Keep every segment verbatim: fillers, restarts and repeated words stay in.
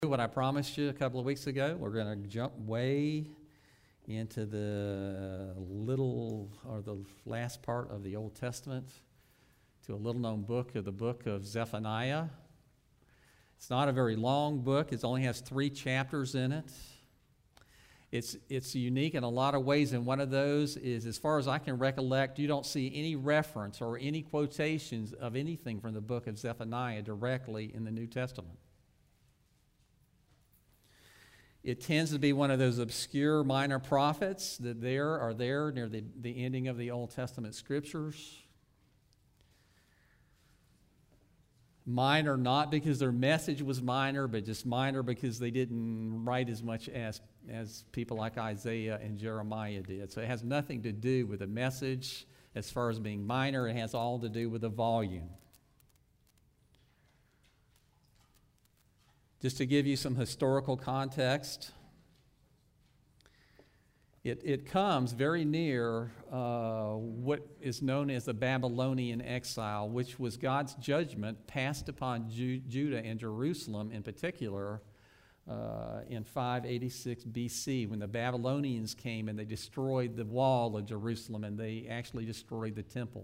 What I promised you a couple of weeks ago, we're going to jump way into the little or the last part of the Old Testament to a little known book of the book of Zephaniah. It's not a very long book. It only has three chapters in it. It's, it's unique in a lot of ways, and one of those is, as far as I can recollect, you don't see any reference or any quotations of anything from the book of Zephaniah directly in the New Testament. It tends to be one of those obscure minor prophets that there are there near the, the ending of the Old Testament scriptures. Minor not because their message was minor, but just minor because they didn't write as much as, as people like Isaiah and Jeremiah did. So it has nothing to do with the message as far as being minor. It has all to do with the volume. Just to give you some historical context, it, it comes very near uh, what is known as the Babylonian exile, which was God's judgment passed upon Ju- Judah and Jerusalem in particular uh, in five eighty-six B C when the Babylonians came and they destroyed the wall of Jerusalem and they actually destroyed the temple.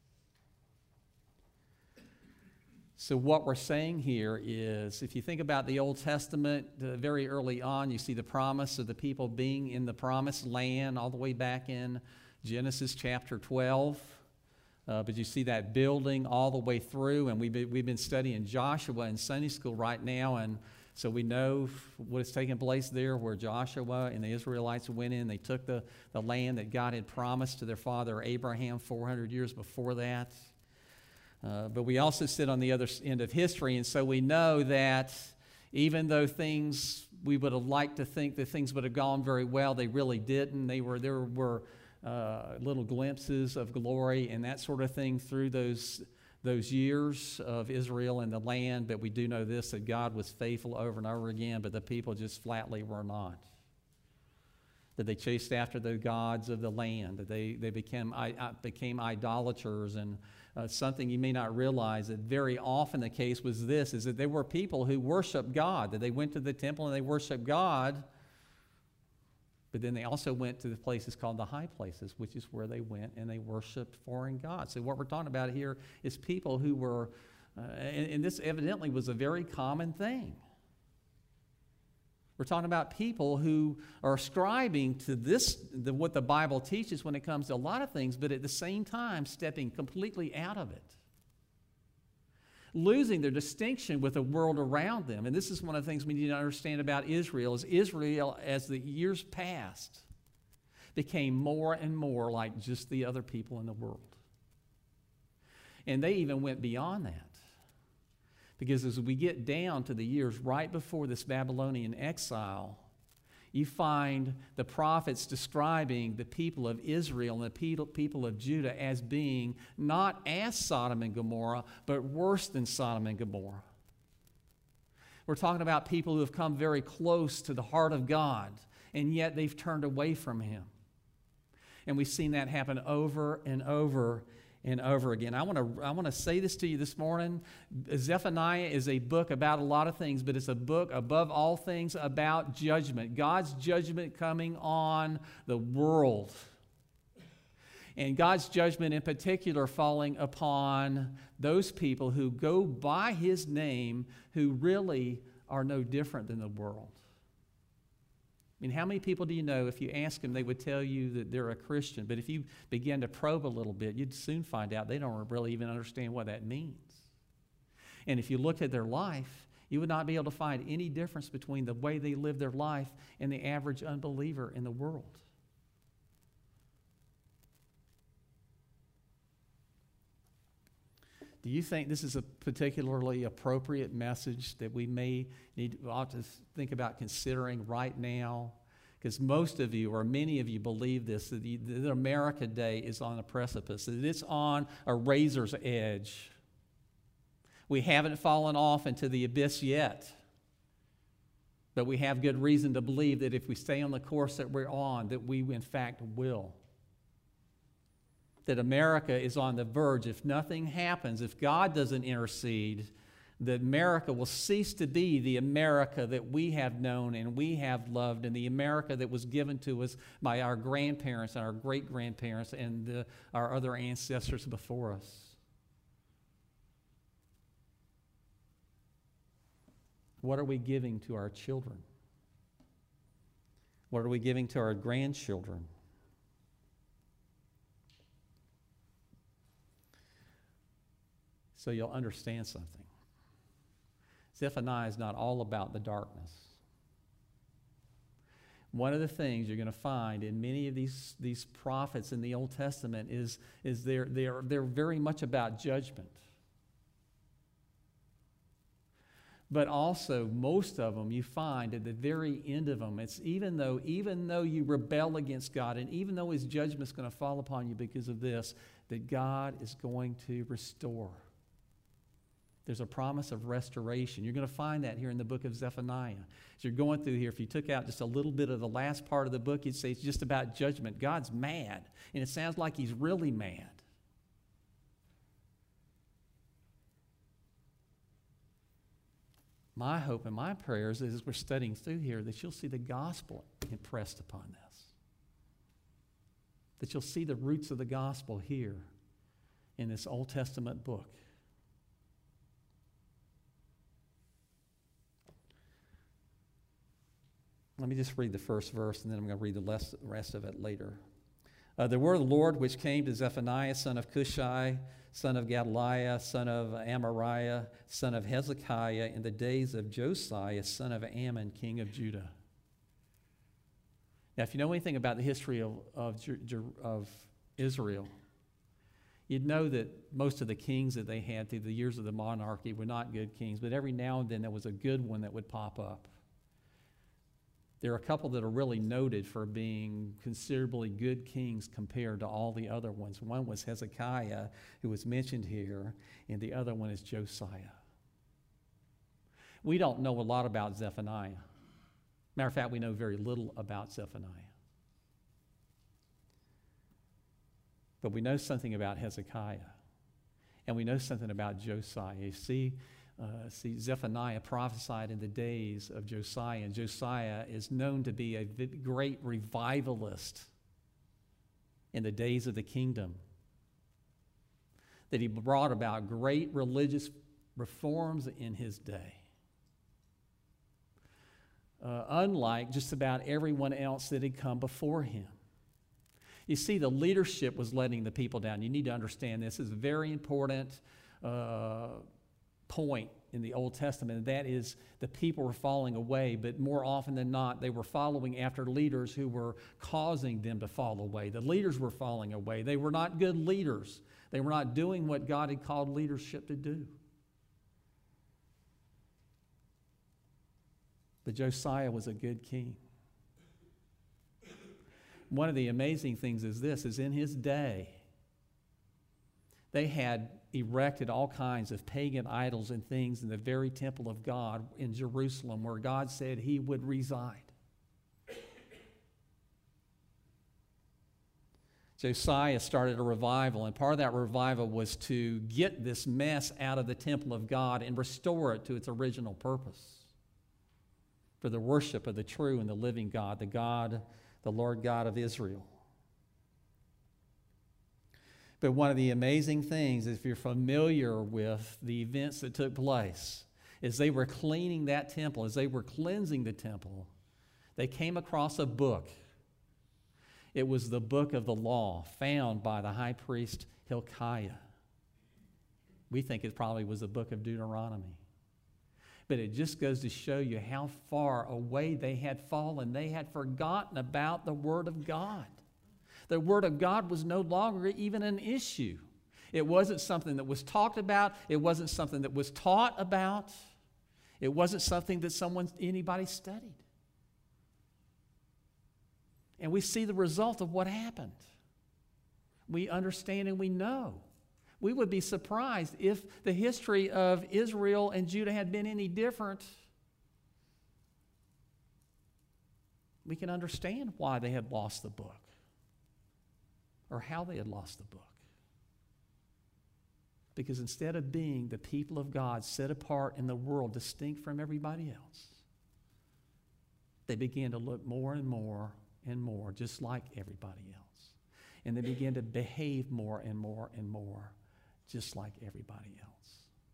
So what we're saying here is, if you think about the Old Testament, uh, very early on, you see the promise of the people being in the promised land all the way back in Genesis chapter twelve. Uh, but you see that building all the way through, and we've been, we've been studying Joshua in Sunday school right now, and so we know what is taking place there, where Joshua and the Israelites went in. They took the, the land that God had promised to their father Abraham four hundred years before that. Uh, but we also sit on the other end of history, and so we know that even though things, we would have liked to think that things would have gone very well, they really didn't. They were, there were uh, little glimpses of glory and that sort of thing through those, those years of Israel and the land, but we do know this, that God was faithful over and over again, but the people just flatly were not. That they chased after the gods of the land, that they, they became, I, became idolaters. And uh, something you may not realize, that very often the case was this, is that there were people who worshiped God, that they went to the temple and they worshiped God, but then they also went to the places called the high places, which is where they went and they worshiped foreign gods. So what we're talking about here is people who were, uh, and, and this evidently was a very common thing. We're talking about people who are ascribing to this, the, what the Bible teaches when it comes to a lot of things, but at the same time stepping completely out of it. Losing their distinction with the world around them. And this is one of the things we need to understand about Israel, is Israel, as the years passed, became more and more like just the other people in the world. And they even went beyond that. Because as we get down to the years right before this Babylonian exile, you find the prophets describing the people of Israel and the people of Judah as being not as Sodom and Gomorrah, but worse than Sodom and Gomorrah. We're talking about people who have come very close to the heart of God, and yet they've turned away from Him. And we've seen that happen over and over and over again. I want to I want to say this to you this morning. Zephaniah is a book about a lot of things, but it's a book above all things about judgment. God's judgment coming on the world. And God's judgment in particular falling upon those people who go by His name, who really are no different than the world. I mean, how many people do you know, if you ask them, they would tell you that they're a Christian, but if you begin to probe a little bit, you'd soon find out they don't really even understand what that means. And if you looked at their life, you would not be able to find any difference between the way they live their life and the average unbeliever in the world. Do you think this is a particularly appropriate message that we may need ought to think about considering right now? Because most of you, or many of you, believe this, that, the, that America Day is on a precipice, that it's on a razor's edge. We haven't fallen off into the abyss yet, but we have good reason to believe that if we stay on the course that we're on, that we in fact will. That America is on the verge. If nothing happens, if God doesn't intercede, that America will cease to be the America that we have known and we have loved, and the America that was given to us by our grandparents and our great-grandparents and the, our other ancestors before us. What are we giving to our children? What are we giving to our grandchildren? So you'll understand something. Zephaniah is not all about the darkness. One of the things you're going to find in many of these, these prophets in the Old Testament is, is they're, they're, they're very much about judgment. But also, most of them you find at the very end of them, it's even though, even though you rebel against God, and even though His judgment's going to fall upon you because of this, that God is going to restore. There's a promise of restoration. You're going to find that here in the book of Zephaniah. As you're going through here, if you took out just a little bit of the last part of the book, you'd say it's just about judgment. God's mad, and it sounds like He's really mad. My hope and my prayers is as we're studying through here that you'll see the gospel impressed upon this. That you'll see the roots of the gospel here in this Old Testament book. Let me just read the first verse, and then I'm going to read the rest of it later. Uh, the word of the Lord which came to Zephaniah, son of Cushai, son of Gedaliah, son of Amariah, son of Hezekiah, in the days of Josiah, son of Ammon, king of Judah. Now, if you know anything about the history of, of, of Israel, you'd know that most of the kings that they had through the years of the monarchy were not good kings, but every now and then there was a good one that would pop up. There are a couple that are really noted for being considerably good kings compared to all the other ones. One was Hezekiah, who was mentioned here, and the other one is Josiah. We don't know a lot about Zephaniah. Matter of fact, we know very little about Zephaniah. But we know something about Hezekiah, and we know something about Josiah. You see, Uh, see, Zephaniah prophesied in the days of Josiah, and Josiah is known to be a great revivalist in the days of the kingdom. That he brought about great religious reforms in his day. Uh, unlike just about everyone else that had come before him. You see, the leadership was letting the people down. You need to understand this. This is a very important uh, point in the Old Testament, and that is the people were falling away, but more often than not, they were following after leaders who were causing them to fall away. The leaders were falling away. They were not good leaders. They were not doing what God had called leadership to do. But Josiah was a good king. One of the amazing things is this, is in his day, they had erected all kinds of pagan idols and things in the very temple of God in Jerusalem, where God said He would reside. Josiah started a revival, and part of that revival was to get this mess out of the temple of God and restore it to its original purpose for the worship of the true and the living God, the God, the Lord God of Israel. But one of the amazing things, if you're familiar with the events that took place, is they were cleaning that temple, as they were cleansing the temple, they came across a book. It was the book of the law found by the high priest Hilkiah. We think it probably was the book of Deuteronomy. But it just goes to show you how far away they had fallen. They had forgotten about the Word of God. The Word of God was no longer even an issue. It wasn't something that was talked about. It wasn't something that was taught about. It wasn't something that someone, anybody studied. And we see the result of what happened. We understand and we know. We would be surprised if the history of Israel and Judah had been any different. We can understand why they had lost the book, or how they had lost the book. Because instead of being the people of God set apart in the world, distinct from everybody else, they began to look more and more and more just like everybody else. And they began to behave more and more and more just like everybody else.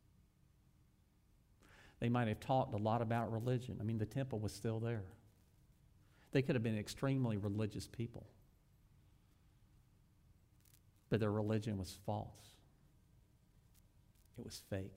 They might have talked a lot about religion. I mean, the temple was still there. They could have been extremely religious people. But their religion was false. It was fake.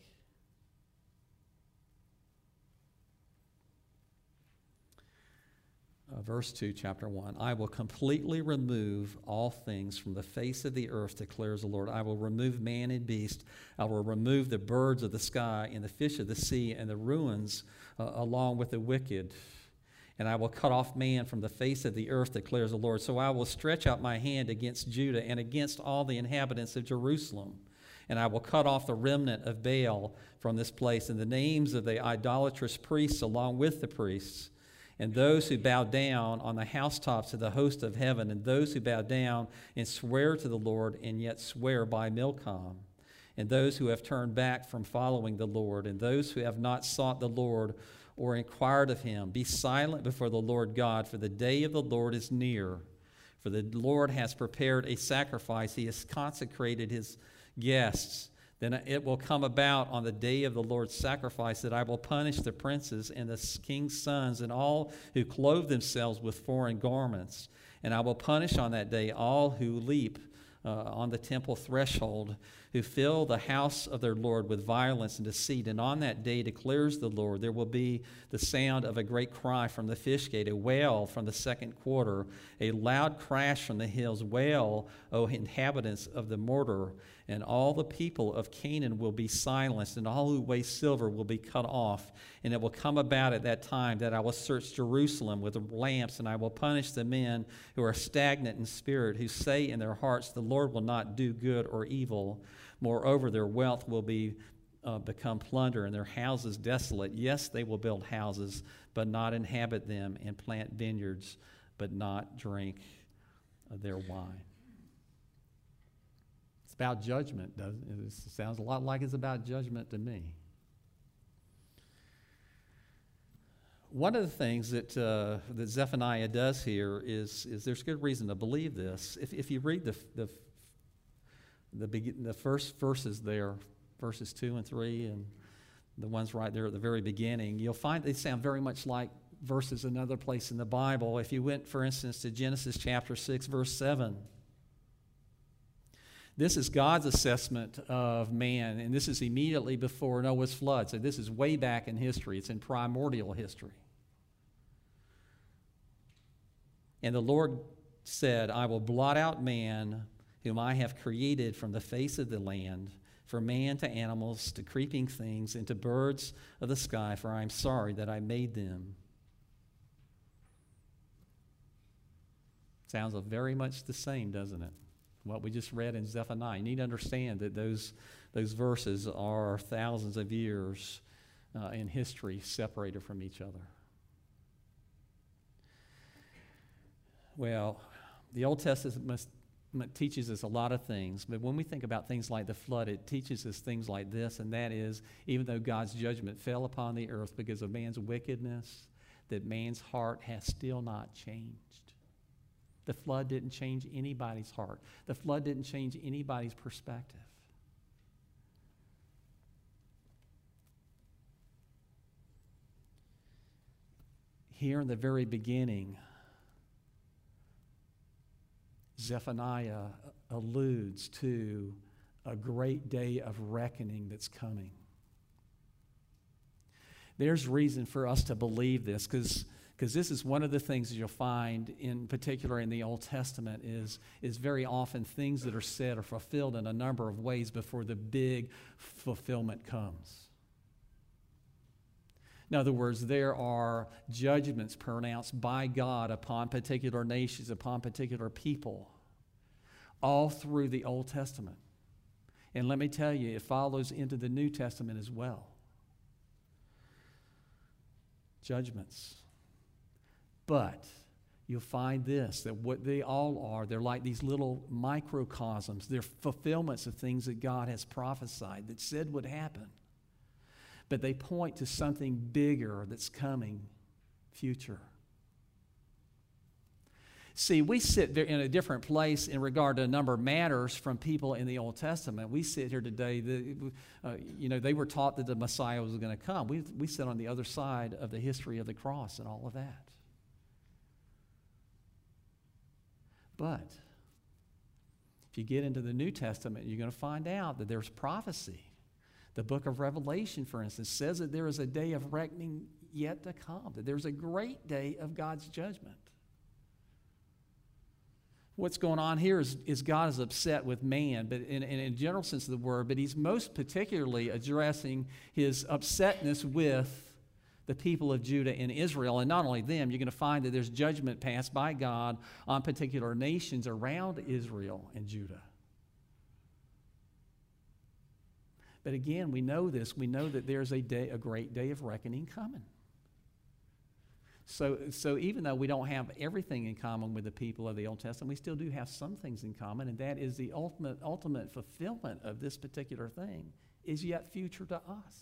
Uh, verse two, chapter one. I will completely remove all things from the face of the earth, declares the Lord. I will remove man and beast. I will remove the birds of the sky and the fish of the sea and the ruins uh, along with the wicked. And I will cut off man from the face of the earth, declares the Lord. So I will stretch out my hand against Judah and against all the inhabitants of Jerusalem. And I will cut off the remnant of Baal from this place, and the names of the idolatrous priests along with the priests, and those who bow down on the housetops of the host of heaven, and those who bow down and swear to the Lord and yet swear by Milcom, and those who have turned back from following the Lord, and those who have not sought the Lord or inquired of him. Be silent before the Lord God, for the day of the Lord is near. For the Lord has prepared a sacrifice. He has consecrated his guests. Then it will come about on the day of the Lord's sacrifice that I will punish the princes and the king's sons and all who clothe themselves with foreign garments. And I will punish on that day all who leap uh, on the temple threshold, who fill the house of their Lord with violence and deceit. And on that day, declares the Lord, there will be the sound of a great cry from the fish gate, a wail from the second quarter, a loud crash from the hills. Wail, O inhabitants of the mortar, and all the people of Canaan will be silenced, and all who weigh silver will be cut off. And it will come about at that time that I will search Jerusalem with lamps, and I will punish the men who are stagnant in spirit, who say in their hearts, the Lord will not do good or evil. Moreover, their wealth will be uh, become plunder, and their houses desolate. Yes, they will build houses, but not inhabit them, and plant vineyards, but not drink their wine. It's about judgment, doesn't it? It sounds a lot like it's about judgment to me. One of the things that uh, that Zephaniah does here is is there's good reason to believe this. If if you read the the the, begin, the first verses there, verses two and three, and the ones right there at the very beginning, you'll find they sound very much like verses another place in the Bible. If you went, for instance, to Genesis chapter six, verse seven. This is God's assessment of man, and this is immediately before Noah's flood. So this is way back in history. It's in primordial history. And the Lord said, I will blot out man, whom I have created from the face of the land, from man to animals, to creeping things, and to birds of the sky, for I am sorry that I made them. Sounds very much the same, doesn't it? What we just read in Zephaniah. You need to understand that those, those verses are thousands of years uh, in history separated from each other. Well, the Old Testament must, teaches us a lot of things, but when we think about things like the flood, it teaches us things like this, and that is, even though God's judgment fell upon the earth because of man's wickedness, that man's heart has still not changed. The flood didn't change anybody's heart. The flood didn't change anybody's perspective. Here in the very beginning, Zephaniah alludes to a great day of reckoning that's coming. There's reason for us to believe this, because Because this is one of the things that you'll find, in particular in the Old Testament, is, is very often things that are said are fulfilled in a number of ways before the big fulfillment comes. In other words, there are judgments pronounced by God upon particular nations, upon particular people, all through the Old Testament. And let me tell you, it follows into the New Testament as well. Judgments. But you'll find this, that what they all are, they're like these little microcosms. They're fulfillments of things that God has prophesied, that said would happen. But they point to something bigger that's coming, future. See, we sit there in a different place in regard to a number of matters from people in the Old Testament. We sit here today, the, uh, you know, they were taught that the Messiah was going to come. We, we sit on the other side of the history of the cross and all of that. But if you get into the New Testament, you're going to find out that there's prophecy. The book of Revelation, for instance, says that there is a day of reckoning yet to come, that there's a great day of God's judgment. What's going on here is, is God is upset with man, but in, in a general sense of the word, but he's most particularly addressing his upsetness with the people of Judah and Israel. And not only them, you're going to find that there's judgment passed by God on particular nations around Israel and Judah. But again, we know this. We know that there's a day, a great day of reckoning coming. So, so even though we don't have everything in common with the people of the Old Testament, we still do have some things in common, and that is the ultimate, ultimate fulfillment of this particular thing is yet future to us.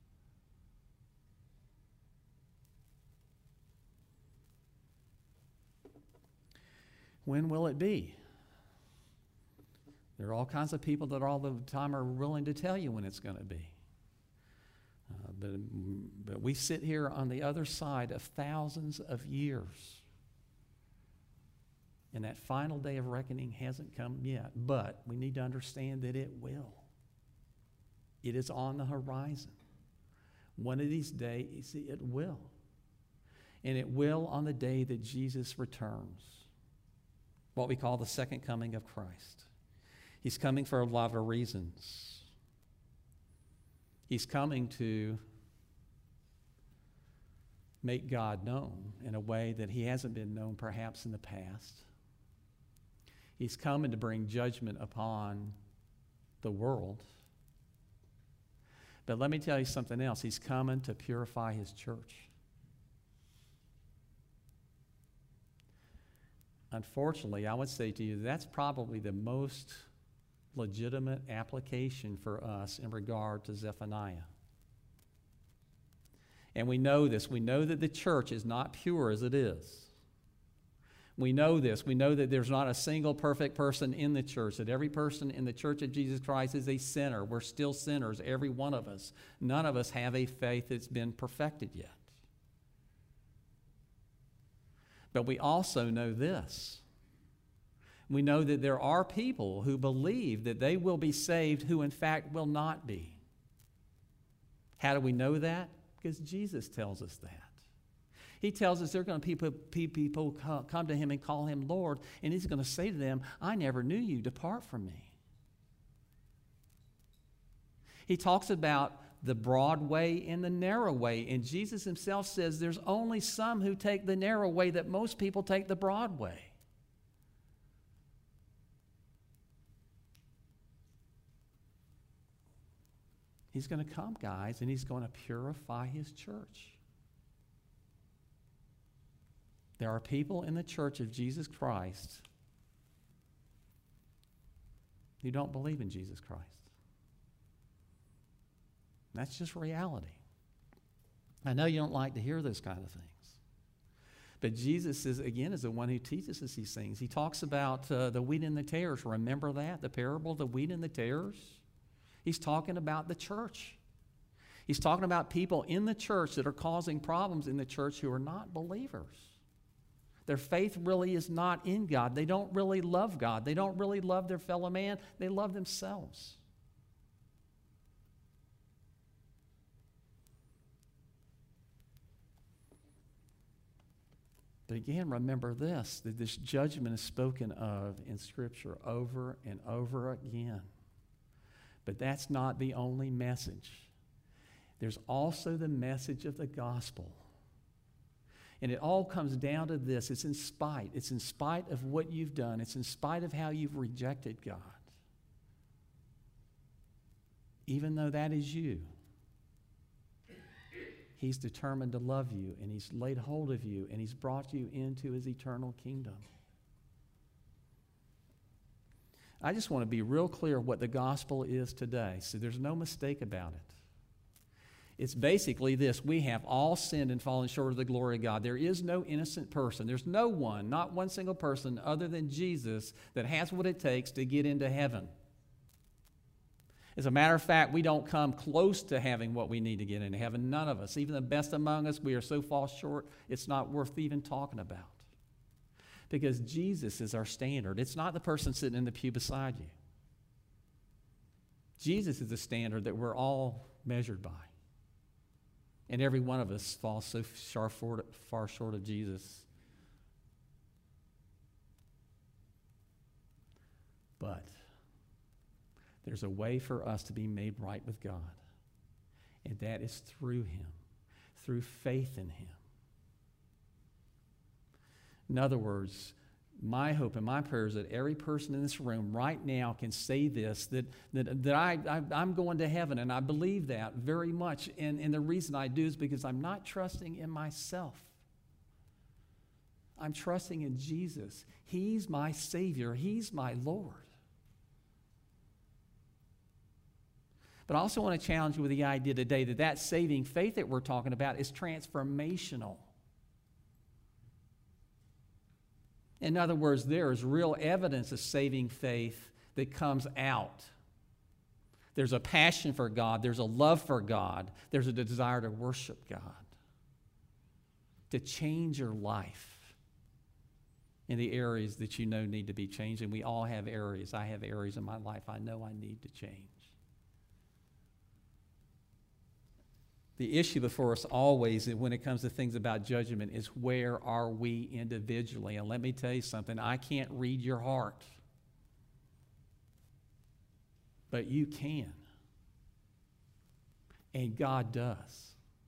When will it be? There are all kinds of people that all the time are willing to tell you when it's going to be. Uh, but, but we sit here on the other side of thousands of years. And that final day of reckoning hasn't come yet. But we need to understand that it will. It is on the horizon. One of these days it will. And it will on the day that Jesus returns. What we call the second coming of Christ. He's coming for a lot of reasons. He's coming to make God known in a way that he hasn't been known perhaps in the past. He's coming to bring judgment upon the world. But let me tell you something else. He's coming to purify his church. Unfortunately, I would say to you, that's probably the most legitimate application for us in regard to Zephaniah. And we know this. We know that the church is not pure as it is. We know this. We know that there's not a single perfect person in the church, that every person in the church of Jesus Christ is a sinner. We're still sinners, every one of us. None of us have a faith that's been perfected yet. But we also know this. We know that there are people who believe that they will be saved who in fact will not be. How do we know that? Because Jesus tells us that. He tells us there are going to be people come to him and call him Lord, and he's going to say to them, I never knew you, depart from me. He talks about the broad way and the narrow way, and Jesus himself says there's only some who take the narrow way, that most people take the broad way. He's going to come, guys, and he's going to purify his church. There are people in the church of Jesus Christ who don't believe in Jesus Christ. That's just reality. I know you don't like to hear those kind of things. But Jesus, is again, is the one who teaches us these things. He talks about uh, the wheat and the tares. Remember that? The parable of the wheat and the tares? He's talking about the church. He's talking about people in the church that are causing problems in the church who are not believers. Their faith really is not in God. They don't really love God. They don't really love their fellow man. They love themselves. But again, remember this, that this judgment is spoken of in Scripture over and over again. But that's not the only message. There's also the message of the gospel. And it all comes down to this. It's in spite. It's in spite of what you've done. It's in spite of how you've rejected God. Even though that is you, He's determined to love you, and He's laid hold of you, and He's brought you into His eternal kingdom. I just want to be real clear what the gospel is today, so there's no mistake about it. It's basically this: we have all sinned and fallen short of the glory of God. There is no innocent person. There's no one, not one single person other than Jesus, that has what it takes to get into heaven. As a matter of fact, we don't come close to having what we need to get into heaven. None of us. Even the best among us, we are so far short, it's not worth even talking about. Because Jesus is our standard. It's not the person sitting in the pew beside you. Jesus is the standard that we're all measured by. And every one of us falls so far short, far short of Jesus. But there's a way for us to be made right with God. And that is through Him, through faith in Him. In other words, my hope and my prayer is that every person in this room right now can say this, that, that, that I, I, I'm going to heaven, and I believe that very much. And, and the reason I do is because I'm not trusting in myself. I'm trusting in Jesus. He's my Savior. He's my Lord. But I also want to challenge you with the idea today that that saving faith that we're talking about is transformational. In other words, there is real evidence of saving faith that comes out. There's a passion for God. There's a love for God. There's a desire to worship God, to change your life in the areas that you know need to be changed. And we all have areas. I have areas in my life I know I need to change. The issue before us always, when it comes to things about judgment, is where are we individually? And let me tell you something, I can't read your heart. But you can. And God does.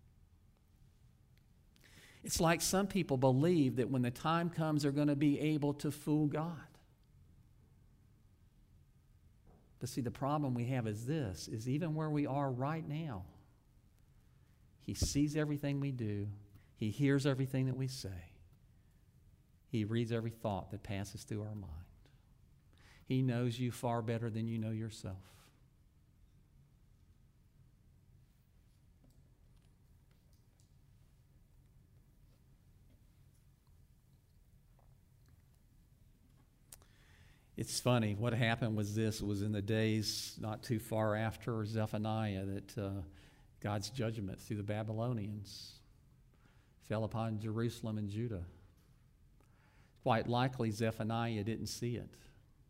It's like some people believe that when the time comes, they're going to be able to fool God. But see, the problem we have is this, is even where we are right now, He sees everything we do. He hears everything that we say. He reads every thought that passes through our mind. He knows you far better than you know yourself. It's funny, what happened was this, it was in the days not too far after Zephaniah that uh, God's judgment through the Babylonians fell upon Jerusalem and Judah. Quite likely Zephaniah didn't see it.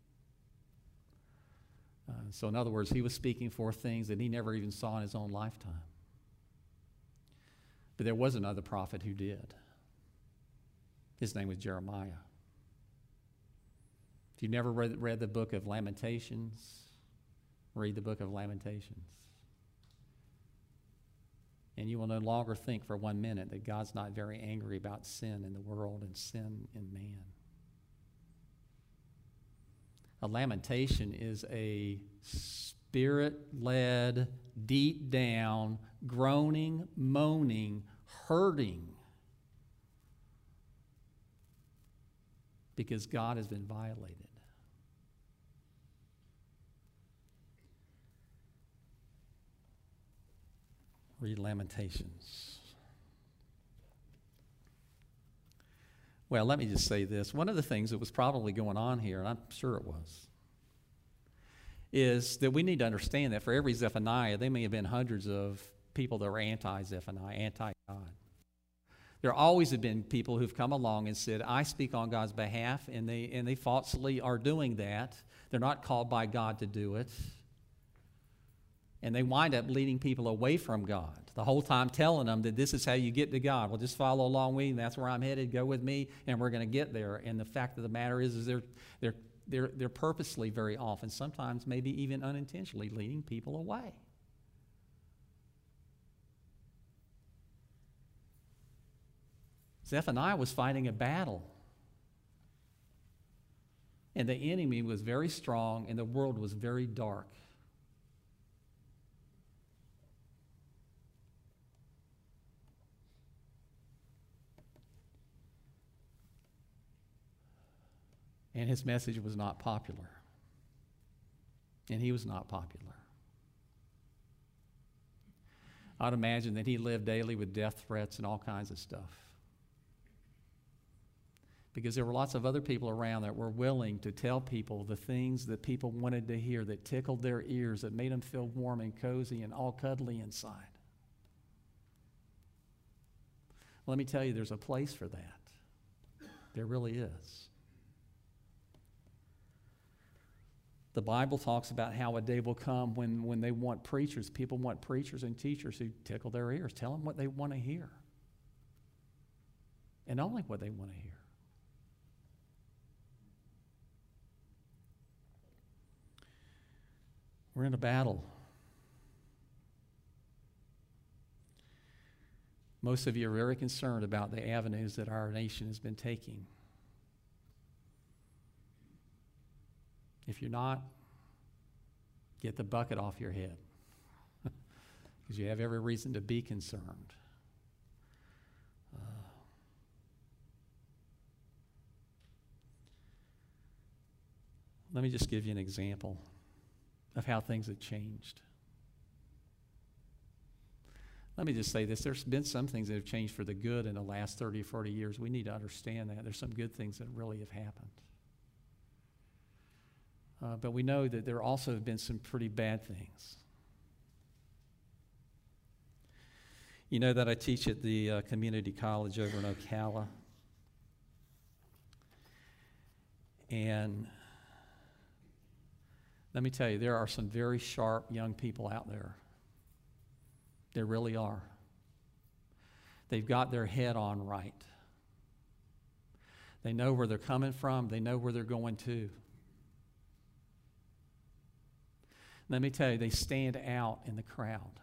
Uh, so in other words, he was speaking for things that he never even saw in his own lifetime. But there was another prophet who did. His name was Jeremiah. If you've never read, read the book of Lamentations, read the book of Lamentations. And you will no longer think for one minute that God's not very angry about sin in the world and sin in man. A lamentation is a spirit-led, deep down, groaning, moaning, hurting because God has been violated. Read Lamentations. Well, let me just say this. One of the things that was probably going on here, and I'm sure it was, is that we need to understand that for every Zephaniah, there may have been hundreds of people that were anti-Zephaniah, anti-God. There always have been people who've come along and said, I speak on God's behalf, and they, and they falsely are doing that. They're not called by God to do it. And they wind up leading people away from God, the whole time telling them that this is how you get to God. Well, just follow along with me, and that's where I'm headed. Go with me, and we're going to get there. And the fact of the matter is, is they're, they're, they're, they're purposely very often, sometimes maybe even unintentionally, leading people away. Zephaniah was fighting a battle. And the enemy was very strong, and the world was very dark. And his message was not popular. And he was not popular. I'd imagine that he lived daily with death threats and all kinds of stuff. Because there were lots of other people around that were willing to tell people the things that people wanted to hear, that tickled their ears, that made them feel warm and cozy and all cuddly inside. Let me tell you, there's a place for that. There really is. The Bible talks about how a day will come when, when they want preachers. People want preachers and teachers who tickle their ears, tell them what they want to hear. And only what they want to hear. We're in a battle. Most of you are very concerned about the avenues that our nation has been taking. If you're not, get the bucket off your head, because you have every reason to be concerned. Uh, let me just give you an example of how things have changed. Let me just say this. There's been some things that have changed for the good in the last thirty or forty years. We need to understand that. There's some good things that really have happened. Uh, but we know that there also have been some pretty bad things. You know that I teach at the uh, community college over in Ocala. And let me tell you, there are some very sharp young people out there. There really are. They've got their head on right. They know where they're coming from. They know where they're going to. Let me tell you, they stand out in the crowd.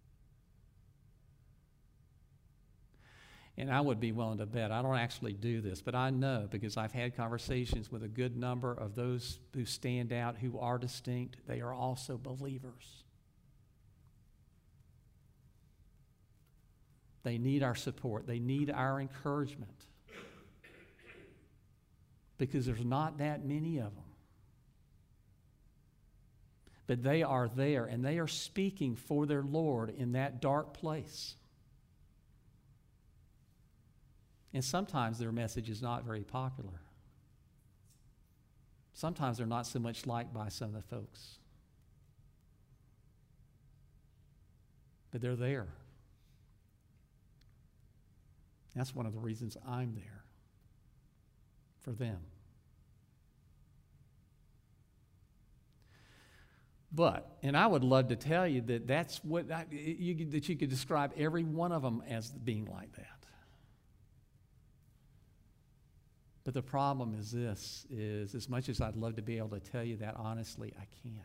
And I would be willing to bet, I don't actually do this, but I know because I've had conversations with a good number of those who stand out, who are distinct. They are also believers. They need our support. They need our encouragement. Because there's not that many of them. But they are there, and they are speaking for their Lord in that dark place. And sometimes their message is not very popular. Sometimes they're not so much liked by some of the folks. But they're there. That's one of the reasons I'm there, for them. But, and I would love to tell you that that's what, I, you, that you could describe every one of them as being like that. But the problem is this, is as much as I'd love to be able to tell you that honestly, I can't.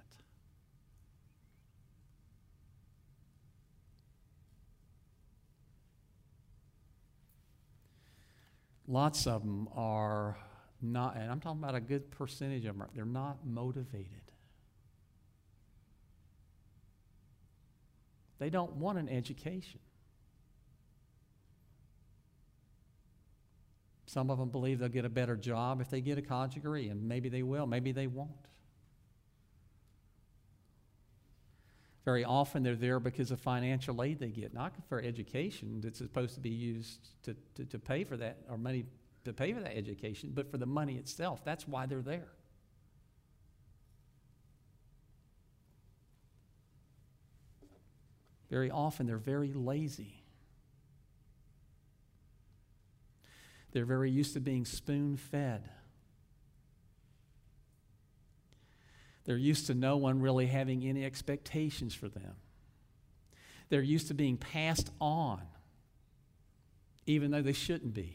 Lots of them are not, and I'm talking about a good percentage of them, they're not motivated. They don't want an education. Some of them believe they'll get a better job if they get a college degree, and maybe they will, maybe they won't. Very often they're there because of financial aid they get, not for education that's supposed to be used to, to, to pay for that, or money to pay for that education, but for the money itself. That's why they're there. Very often they're very lazy. They're very used to being spoon-fed. They're used to no one really having any expectations for them. They're used to being passed on, even though they shouldn't be.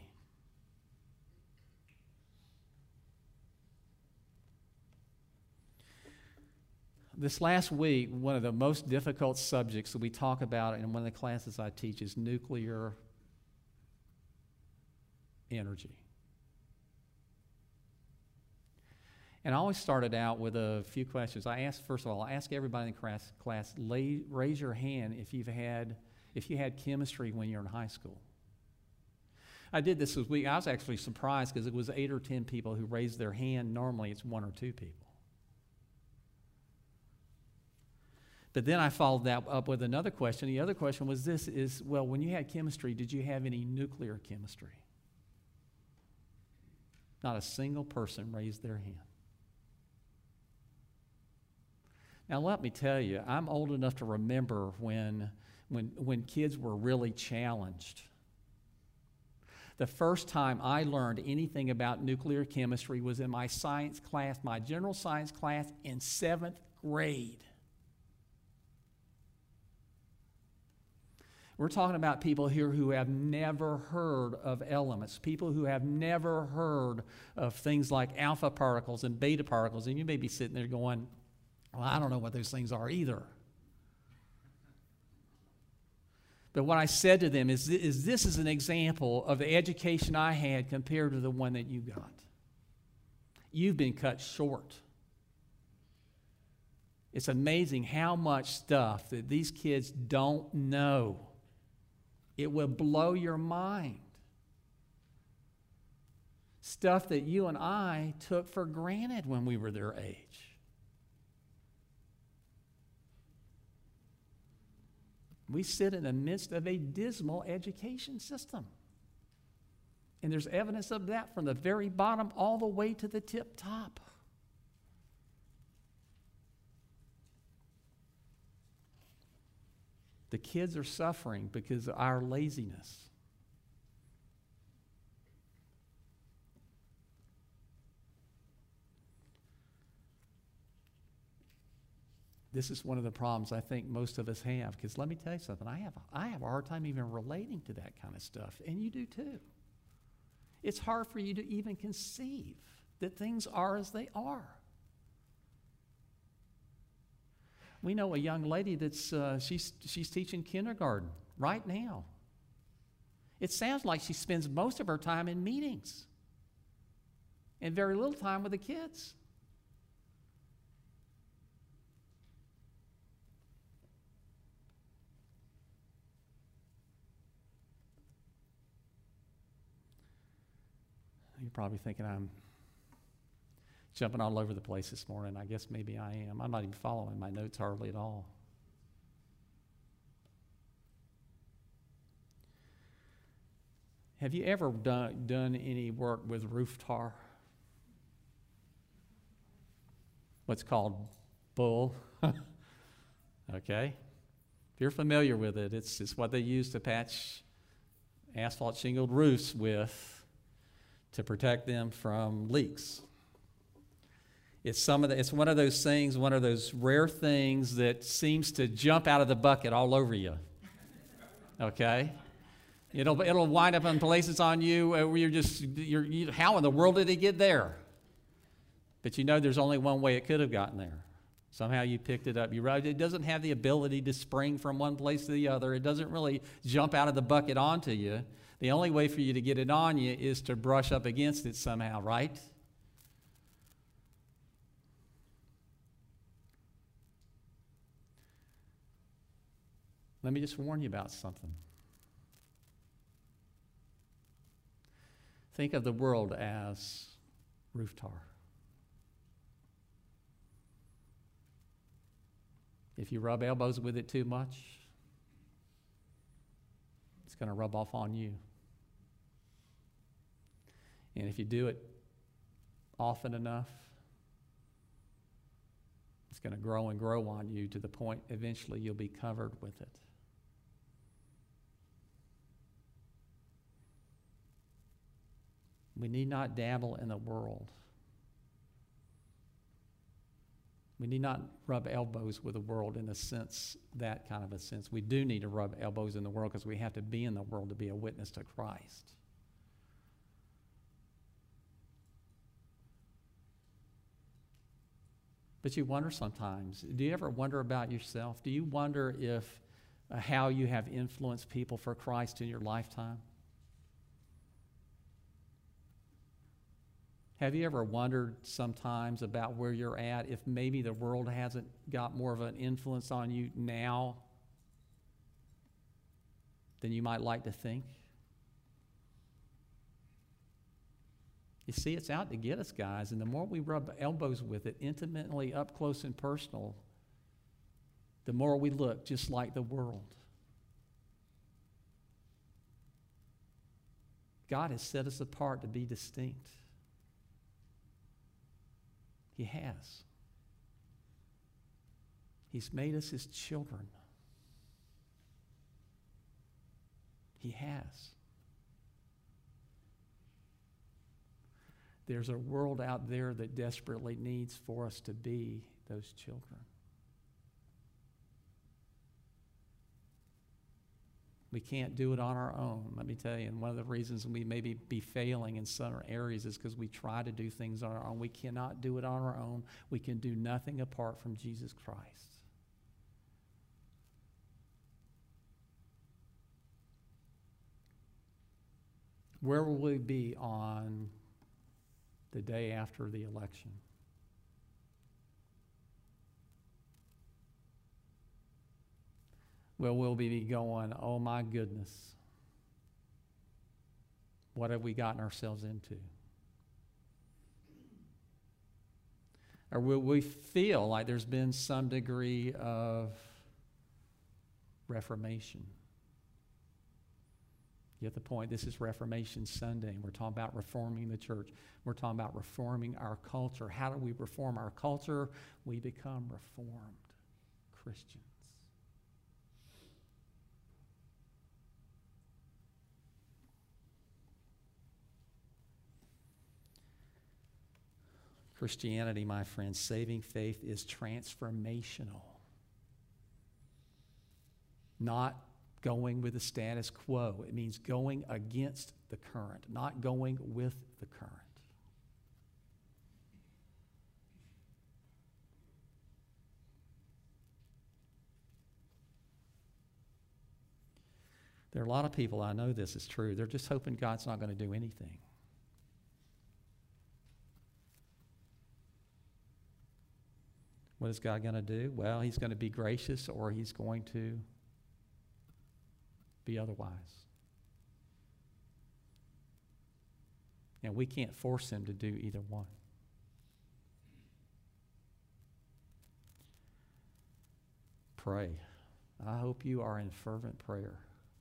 This last week, one of the most difficult subjects that we talk about in one of the classes I teach is nuclear energy. And I always started out with a few questions. I asked, first of all, I ask everybody in the class, class lay, raise your hand if you've had, if you had chemistry when you were in high school. I did this this week. I was actually surprised because it was eight or ten people who raised their hand. Normally it's one or two people. But then I followed that up with another question. The other question was this, is, well, when you had chemistry, did you have any nuclear chemistry? Not a single person raised their hand. Now, let me tell you, I'm old enough to remember when, when, when kids were really challenged. The first time I learned anything about nuclear chemistry was in my science class, my general science class in seventh grade. We're talking about people here who have never heard of elements, people who have never heard of things like alpha particles and beta particles. And you may be sitting there going, well, I don't know what those things are either. But what I said to them is, is this is an example of the education I had compared to the one that you got. You've been cut short. It's amazing how much stuff that these kids don't know. It will blow your mind. Stuff that you and I took for granted when we were their age. We sit in the midst of a dismal education system. And there's evidence of that from the very bottom all the way to the tip top. The kids are suffering because of our laziness. This is one of the problems I think most of us have, because let me tell you something, I have, I have a hard time even relating to that kind of stuff, and you do too. It's hard for you to even conceive that things are as they are. We know a young lady that's, uh, she's, she's teaching kindergarten right now. It sounds like she spends most of her time in meetings and very little time with the kids. You're probably thinking I'm jumping all over the place this morning. I guess maybe I am. I'm not even following my notes hardly at all. Have you ever done, done any work with roof tar? What's called bull? Okay. If you're familiar with it, it's, it's what they use to patch asphalt shingled roofs with to protect them from leaks. It's some of the, it's one of those things, one of those rare things that seems to jump out of the bucket all over you. Okay? It'll, it'll wind up in places on you where you're just, you're, you, how in the world did it get there? But you know there's only one way it could have gotten there. Somehow you picked it up. You, it doesn't have the ability to spring from one place to the other. It doesn't really jump out of the bucket onto you. The only way for you to get it on you is to brush up against it somehow, right? Let me just warn you about something. Think of the world as roof tar. If you rub elbows with it too much, it's going to rub off on you. And if you do it often enough, it's going to grow and grow on you to the point eventually you'll be covered with it. We need not dabble in the world. We need not rub elbows with the world in a sense, that kind of a sense. We do need to rub elbows in the world because we have to be in the world to be a witness to Christ. But you wonder sometimes, do you ever wonder about yourself? Do you wonder if uh, how you have influenced people for Christ in your lifetime? Have you ever wondered sometimes about where you're at, if maybe the world hasn't got more of an influence on you now than you might like to think? You see, it's out to get us, guys, and the more we rub elbows with it, intimately, up close and personal, the more we look just like the world. God has set us apart to be distinct. He has. He's made us his children. He has. There's a world out there that desperately needs for us to be those children. We can't do it on our own, let me tell you. And one of the reasons we maybe be failing in certain areas is because we try to do things on our own. We cannot do it on our own. We can do nothing apart from Jesus Christ. Where will we be on the day after the election? Well, we'll be going, oh my goodness, what have we gotten ourselves into? Or will we feel like there's been some degree of reformation? You get the point. This is Reformation Sunday, and we're talking about reforming the church. We're talking about reforming our culture. How do we reform our culture? We become reformed Christians. Christianity, my friends, saving faith is transformational. Not going with the status quo. It means going against the current, not going with the current. There are a lot of people, I know this is true, they're just hoping God's not going to do anything. What is God going to do? Well, he's going to be gracious, or he's going to be otherwise. And we can't force him to do either one. Pray. I hope you are in fervent prayer,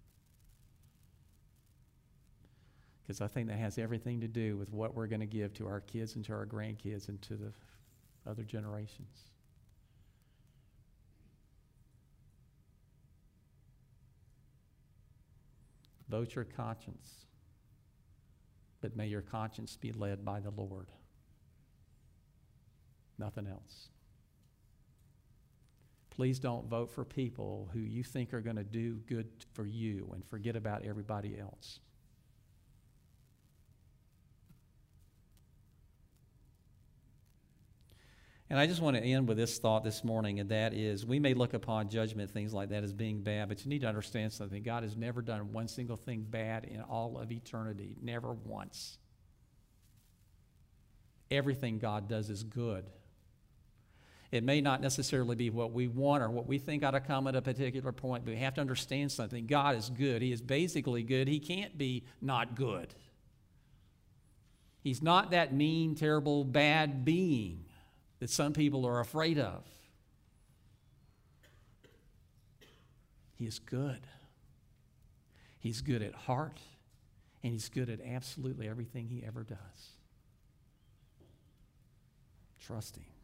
because I think that has everything to do with what we're going to give to our kids and to our grandkids and to the other generations. Vote your conscience, but may your conscience be led by the Lord. Nothing else. Please don't vote for people who you think are going to do good for you and forget about everybody else. And I just want to end with this thought this morning, and that is, we may look upon judgment, things like that, as being bad, but you need to understand something. God has never done one single thing bad in all of eternity, never once. Everything God does is good. It may not necessarily be what we want or what we think ought to come at a particular point, but we have to understand something. God is good. He is basically good. He can't be not good. He's not that mean, terrible, bad being that some people are afraid of. He is good. He's good at heart, and he's good at absolutely everything he ever does. Trust him.